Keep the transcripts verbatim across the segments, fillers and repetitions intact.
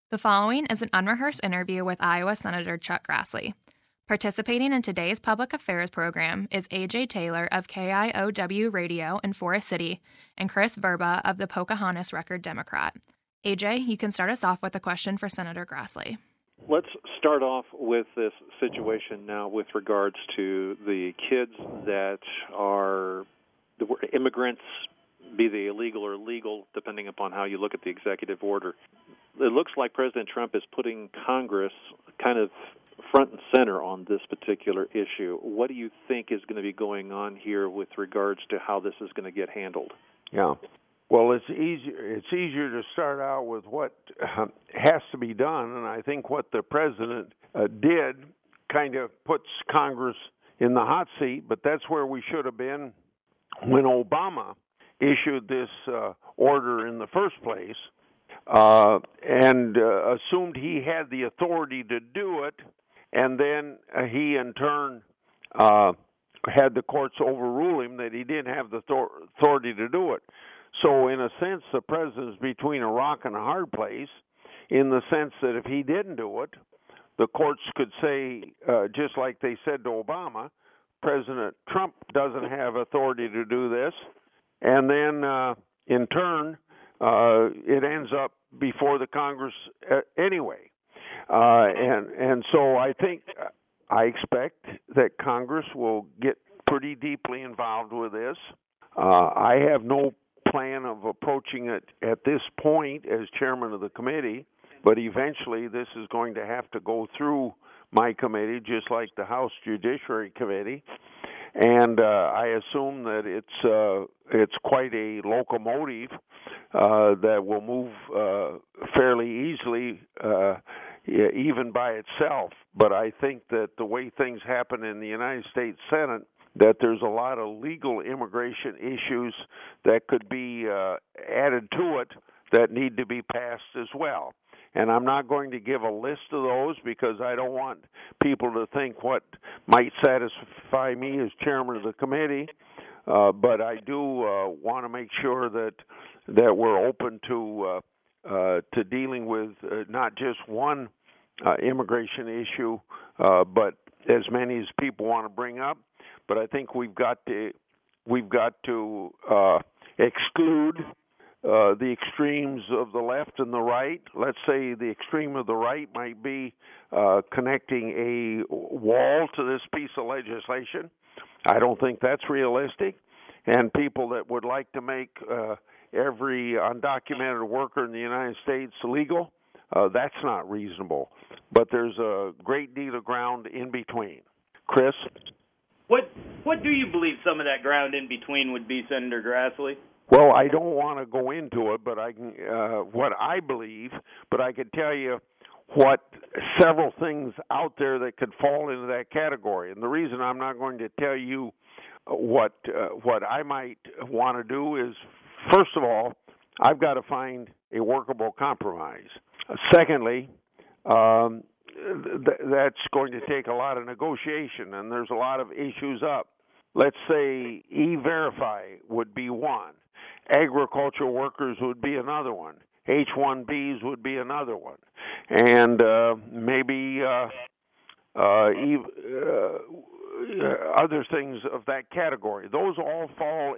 The following is an unrehearsed interview with Iowa Senator Chuck Grassley. Participating in today's public affairs program is A J Taylor of K I O W Radio in Forest City and Chris Verba of the Pocahontas Record Democrat. A J, you can start us off with a question for Senator Grassley. Let's start off with this situation now with regards to the kids that are the immigrants, be they illegal or legal, depending upon how you look at the executive order. It looks like President Trump is putting Congress kind of front and center on this particular issue. What do you think is going to be going on here with regards to how this is going to get handled? Yeah. Well, it's easier. It's easier to start out with what uh, has to be done, and I think what the president uh, did kind of puts Congress in the hot seat. But that's where we should have been when Obama issued this uh, order in the first place, uh, and uh, assumed he had the authority to do it, and then uh, he in turn uh, had the courts overrule him that he didn't have the thor- authority to do it. So in a sense, the president's between a rock and a hard place, in the sense that if he didn't do it, the courts could say, uh, just like they said to Obama, President Trump doesn't have authority to do this, and then uh, in turn, uh, it ends up before the Congress uh, anyway. Uh, and and so I think, I expect that Congress will get pretty deeply involved with this. Uh, I have no plan of approaching it at this point as chairman of the committee, but eventually this is going to have to go through my committee, just like the House Judiciary Committee. And uh, I assume that it's uh, it's quite a locomotive uh, that will move uh, fairly easily, uh, even by itself. But I think that the way things happen in the United States Senate, that there's a lot of legal immigration issues that could be uh, added to it that need to be passed as well. And I'm not going to give a list of those because I don't want people to think what might satisfy me as chairman of the committee. Uh, but I do uh, want to make sure that that we're open to uh, uh, to dealing with uh, not just one uh, immigration issue, uh, but as many as people want to bring up. But I think we've got to we've got to uh, exclude Uh, the extremes of the left and the right. Let's say the extreme of the right might be uh, connecting a wall to this piece of legislation. I don't think that's realistic. And people that would like to make uh, every undocumented worker in the United States legal, uh, that's not reasonable. But there's a great deal of ground in between. Chris? What, what do you believe some of that ground in between would be, Senator Grassley? Well, I don't want to go into it, but I can uh, what I believe. But I can tell you what several things out there that could fall into that category. And the reason I'm not going to tell you what uh, what I might want to do is, first of all, I've got to find a workable compromise. Uh, secondly, um, th- that's going to take a lot of negotiation, and there's a lot of issues up. Let's say E-Verify would be one. Agricultural workers would be another one. H one Bs would be another one. And uh, maybe uh, uh, uh, other things of that category. Those all fall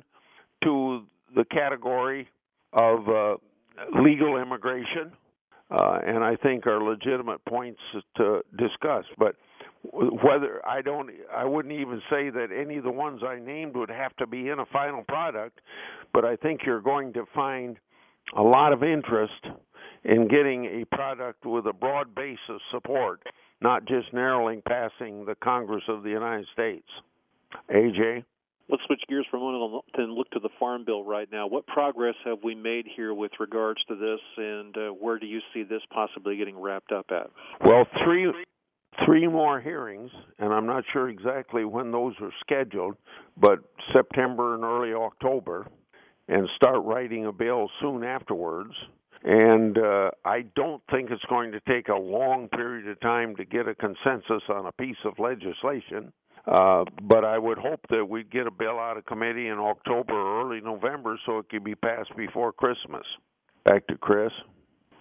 into the category of uh, legal immigration, uh, and I think are legitimate points to discuss. But whether I don't, I wouldn't even say that any of the ones I named would have to be in a final product, but I think you're going to find a lot of interest in getting a product with a broad base of support, not just narrowly passing the Congress of the United States. A J? Let's switch gears for a moment and look to the Farm Bill right now. What progress have we made here with regards to this, and uh, where do you see this possibly getting wrapped up at? Well, three... Three more hearings, and I'm not sure exactly when those are scheduled, but September and early October, and start writing a bill soon afterwards. And uh, I don't think it's going to take a long period of time to get a consensus on a piece of legislation, uh, but I would hope that we'd get a bill out of committee in October or early November so it could be passed before Christmas. Back to Chris.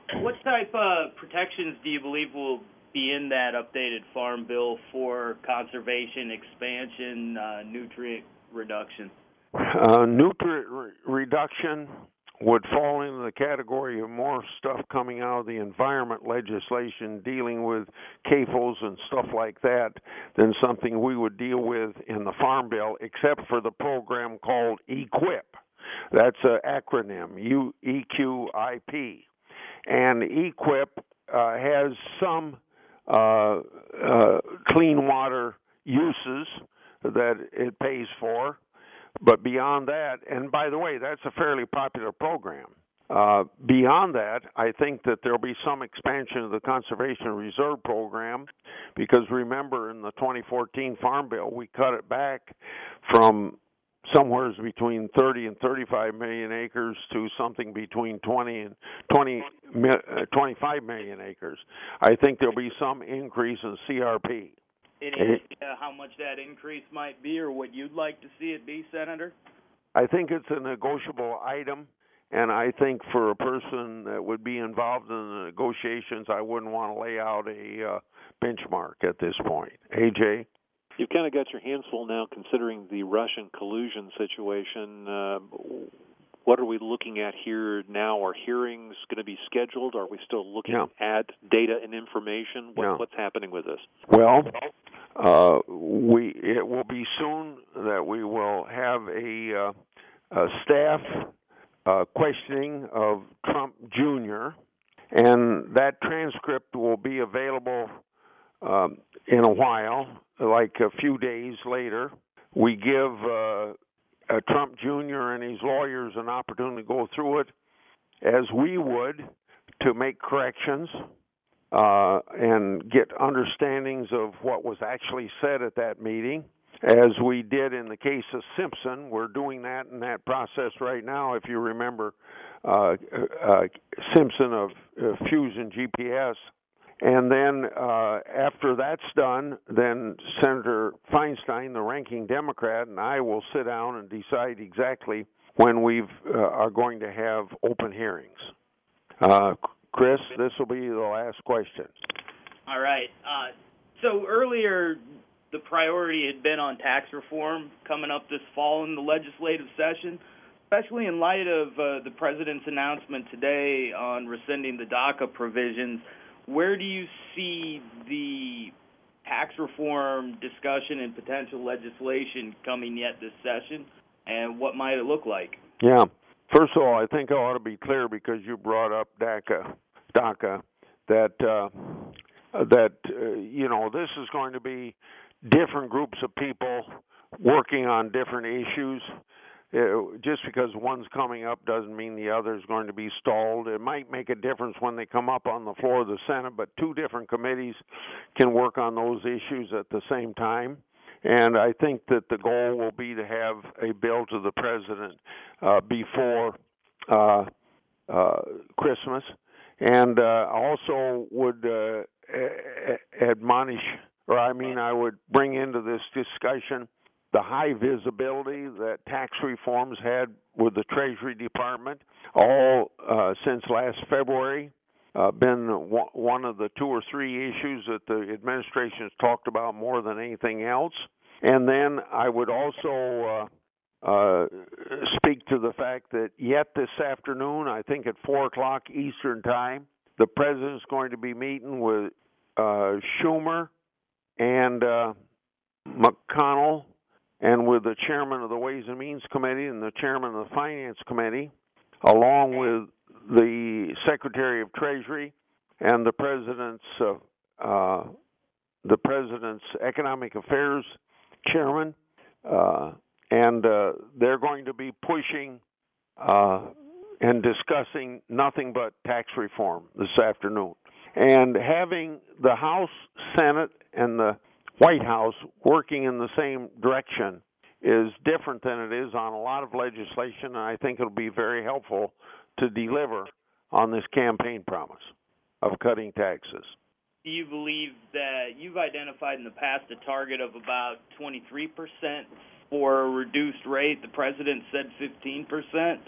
What type of protections do you believe will be in that updated farm bill for conservation, expansion, uh, nutrient reduction? Uh, nutrient re- reduction would fall into the category of more stuff coming out of the environment legislation dealing with C A F Os and stuff like that than something we would deal with in the Farm Bill, except for the program called EQIP. That's an acronym, U E Q I P. And EQIP uh, has some uh, uh, clean water uses that it pays for. But beyond that, and by the way, that's a fairly popular program. Uh, beyond that, I think that there'll be some expansion of the Conservation Reserve Program, because remember in the twenty fourteen Farm Bill, we cut it back from somewhere between thirty and thirty-five million acres to something between twenty and twenty, uh, twenty-five million acres. I think there'll be some increase in C R P. Any idea how much that increase might be, or what you'd like to see it be, Senator? I think it's a negotiable item, and I think for a person that would be involved in the negotiations, I wouldn't want to lay out a uh, benchmark at this point. A J? You've kind of got your hands full now considering the Russian collusion situation. Uh, what are we looking at here now? Are hearings going to be scheduled? Are we still looking yeah. at data and information? What, yeah. What's happening with this? Well, uh, we it will be soon that we will have a, uh, a staff uh, questioning of Trump Junior, and that transcript will be available um, in a while, like a few days later. We give uh, uh, Trump Junior and his lawyers an opportunity to go through it as we would to make corrections uh, and get understandings of what was actually said at that meeting. As we did in the case of Simpson, we're doing that in that process right now. If you remember uh, uh, Simpson of uh, Fusion G P S. And then uh, after that's done, then Senator Feinstein, the ranking Democrat, and I will sit down and decide exactly when we uh, are going to have open hearings. Uh, Chris, this will be the last question. All right. Uh, so earlier, the priority had been on tax reform coming up this fall in the legislative session, especially in light of uh, the president's announcement today on rescinding the DACA provisions. Where do you see the tax reform discussion and potential legislation coming yet this session, and what might it look like? Yeah. First of all, I think I ought to be clear, because you brought up DACA, DACA, that uh, that uh, you know, this is going to be different groups of people working on different issues. Uh, just because one's coming up doesn't mean the other is going to be stalled. It might make a difference when they come up on the floor of the Senate, but two different committees can work on those issues at the same time. And I think that the goal will be to have a bill to the president uh, before uh, uh, Christmas. And uh, also would uh, admonish, or I mean, I would bring into this discussion the high visibility that tax reforms had with the Treasury Department, all uh, since last February, uh, been w- one of the two or three issues that the administration has talked about more than anything else. And then I would also uh, uh, speak to the fact that yet this afternoon, I think at four o'clock Eastern Time, the president's going to be meeting with uh, Schumer and uh, McConnell, and with the chairman of the Ways and Means Committee and the chairman of the Finance Committee, along with the Secretary of Treasury and the president's uh, uh, the president's Economic Affairs chairman, uh, and uh, they're going to be pushing uh, and discussing nothing but tax reform this afternoon. And having the House, Senate, and the White House working in the same direction is different than it is on a lot of legislation, and I think it'll be very helpful to deliver on this campaign promise of cutting taxes. Do you believe that you've identified in the past a target of about twenty-three percent for a reduced rate? The president said fifteen percent.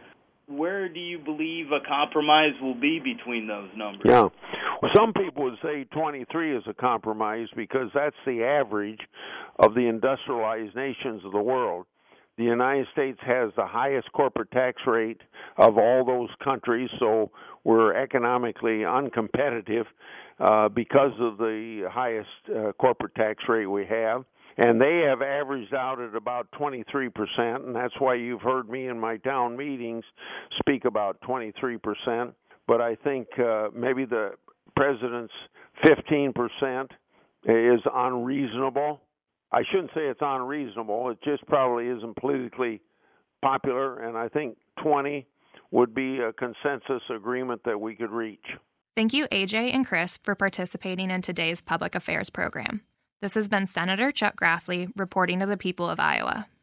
where do you believe a compromise will be between those numbers? Yeah. Well, some people would say twenty-three is a compromise because that's the average of the industrialized nations of the world. The United States has the highest corporate tax rate of all those countries, so we're economically uncompetitive uh, because of the highest uh, corporate tax rate we have. And they have averaged out at about twenty-three percent, and that's why you've heard me in my town meetings speak about twenty-three percent. But I think uh, maybe the president's fifteen percent is unreasonable. I shouldn't say it's unreasonable. It just probably isn't politically popular, and I think twenty would be a consensus agreement that we could reach. Thank you, A J and Chris, for participating in today's Public Affairs program. This has been Senator Chuck Grassley reporting to the people of Iowa.